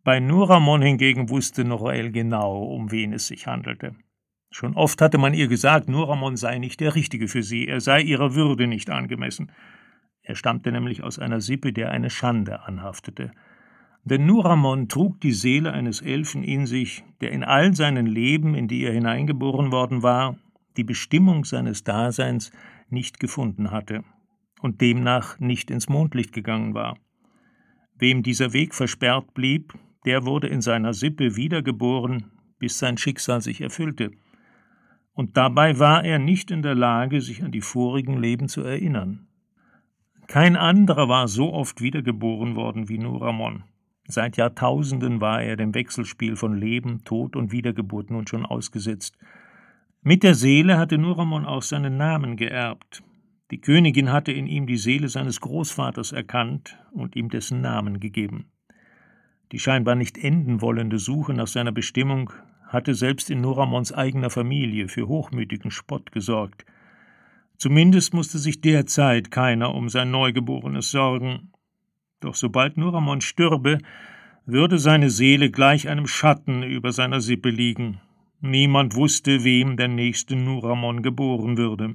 Bei Nuramon hingegen wusste Noroel genau, um wen es sich handelte. Schon oft hatte man ihr gesagt, Nuramon sei nicht der Richtige für sie, er sei ihrer Würde nicht angemessen. Er stammte nämlich aus einer Sippe, der eine Schande anhaftete. Denn Nuramon trug die Seele eines Elfen in sich, der in all seinen Leben, in die er hineingeboren worden war, die Bestimmung seines Daseins nicht gefunden hatte und demnach nicht ins Mondlicht gegangen war. Wem dieser Weg versperrt blieb, der wurde in seiner Sippe wiedergeboren, bis sein Schicksal sich erfüllte. Und dabei war er nicht in der Lage, sich an die vorigen Leben zu erinnern. Kein anderer war so oft wiedergeboren worden wie Nuramon. Seit Jahrtausenden war er dem Wechselspiel von Leben, Tod und Wiedergeburt nun schon ausgesetzt. Mit der Seele hatte Nuramon auch seinen Namen geerbt. Die Königin hatte in ihm die Seele seines Großvaters erkannt und ihm dessen Namen gegeben. Die scheinbar nicht enden wollende Suche nach seiner Bestimmung hatte selbst in Nuramons eigener Familie für hochmütigen Spott gesorgt. Zumindest musste sich derzeit keiner um sein Neugeborenes sorgen. Doch sobald Nuramon stürbe, würde seine Seele gleich einem Schatten über seiner Sippe liegen. Niemand wusste, wem der nächste Nuramon geboren würde.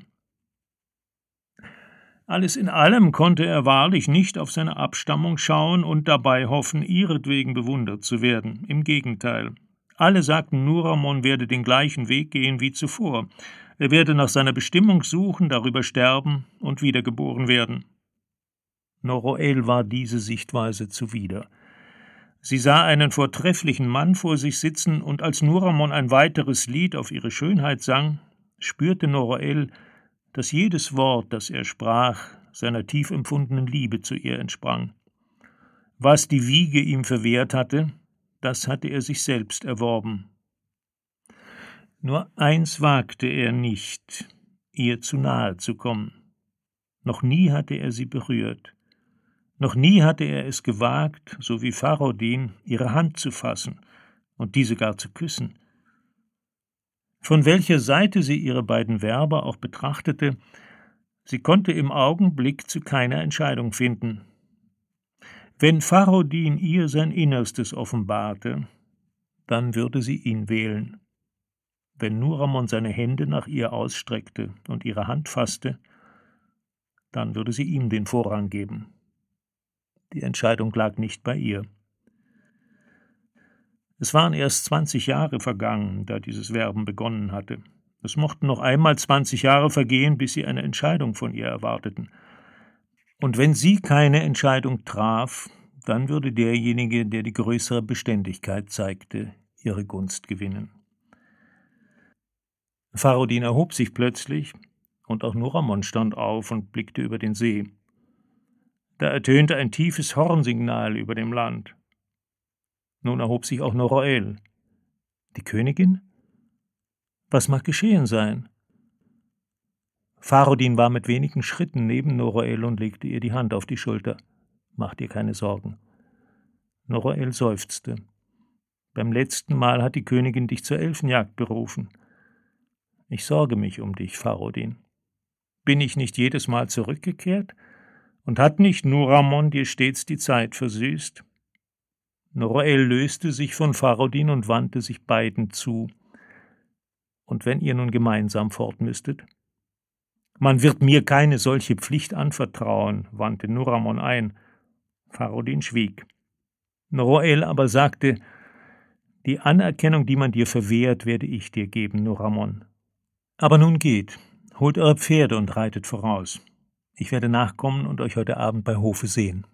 Alles in allem konnte er wahrlich nicht auf seine Abstammung schauen und dabei hoffen, ihretwegen bewundert zu werden. Im Gegenteil. Alle sagten, Nuramon werde den gleichen Weg gehen wie zuvor. Er werde nach seiner Bestimmung suchen, darüber sterben und wiedergeboren werden. Noroel war diese Sichtweise zuwider. Sie sah einen vortrefflichen Mann vor sich sitzen, und als Nuramon ein weiteres Lied auf ihre Schönheit sang, spürte Noroel, dass jedes Wort, das er sprach, seiner tief empfundenen Liebe zu ihr entsprang. Was die Wiege ihm verwehrt hatte, das hatte er sich selbst erworben. Nur eins wagte er nicht, ihr zu nahe zu kommen. Noch nie hatte er sie berührt. Noch nie hatte er es gewagt, so wie Farodin, ihre Hand zu fassen und diese gar zu küssen. Von welcher Seite sie ihre beiden Werber auch betrachtete, sie konnte im Augenblick zu keiner Entscheidung finden. Wenn Farodin ihr sein Innerstes offenbarte, dann würde sie ihn wählen. Wenn Nuramon seine Hände nach ihr ausstreckte und ihre Hand fasste, dann würde sie ihm den Vorrang geben. Die Entscheidung lag nicht bei ihr. Es waren erst 20 Jahre vergangen, da dieses Werben begonnen hatte. Es mochten noch einmal 20 Jahre vergehen, bis sie eine Entscheidung von ihr erwarteten. Und wenn sie keine Entscheidung traf, dann würde derjenige, der die größere Beständigkeit zeigte, ihre Gunst gewinnen. Farodin erhob sich plötzlich, und auch Nuramon stand auf und blickte über den See. Da ertönte ein tiefes Hornsignal über dem Land. Nun erhob sich auch Noroel. Die Königin? Was mag geschehen sein? Farodin war mit wenigen Schritten neben Noroel und legte ihr die Hand auf die Schulter. Mach dir keine Sorgen. Noroel seufzte. Beim letzten Mal hat die Königin dich zur Elfenjagd berufen. Ich sorge mich um dich, Farodin. Bin ich nicht jedes Mal zurückgekehrt? Und hat nicht Nuramon dir stets die Zeit versüßt? Noroel löste sich von Farodin und wandte sich beiden zu. Und wenn ihr nun gemeinsam fort müsstet? Man wird mir keine solche Pflicht anvertrauen, wandte Nuramon ein. Farodin schwieg. Noroel aber sagte, die Anerkennung, die man dir verwehrt, werde ich dir geben, Nuramon. Aber nun geht, holt eure Pferde und reitet voraus. Ich werde nachkommen und euch heute Abend bei Hofe sehen.